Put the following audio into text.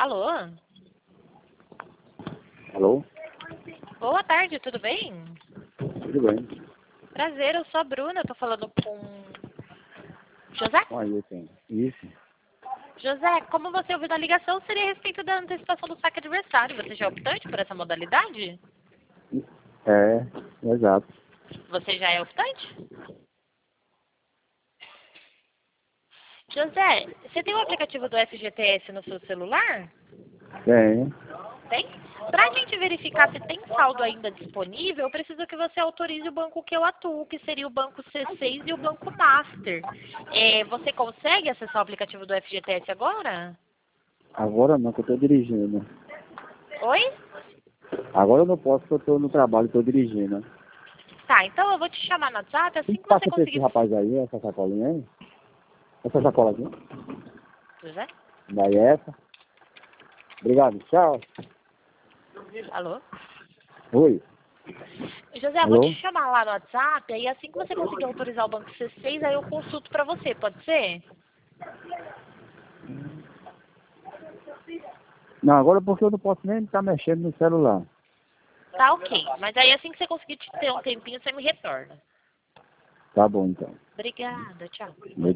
Alô? Alô? Boa tarde, tudo bem? Tudo bem. Prazer, eu sou a Bruna, eu tô falando com José? Aí, tem. Isso. José, como você ouviu na ligação, seria a respeito da antecipação do saque adversário. Você já é optante por essa modalidade? É, exato. Você já é optante? José, você tem o aplicativo do FGTS no seu celular? Tem. Tem? Para a gente verificar se tem saldo ainda disponível, eu preciso que você autorize o banco que eu atuo, que seria o Banco C6 e o Banco Master. Você consegue acessar o aplicativo do FGTS agora? Agora não, que eu tô dirigindo. Oi? Agora eu não posso, porque eu tô no trabalho, tô dirigindo. Tá, então eu vou te chamar no WhatsApp, assim Quem que você passa pra esse conseguir... rapaz aí, essa sacolinha aí? Essa sacola aqui? José? Daí é essa. Obrigado, tchau. Alô? Oi. José, eu vou te Alô? chamar lá no WhatsApp, aí assim que você conseguir autorizar o Banco C6, aí eu consulto pra você, pode ser? Não, agora porque eu não posso nem estar mexendo no celular. Tá ok, mas aí assim que você conseguir ter um tempinho, você me retorna. Tá bom, então. Obrigada, tchau.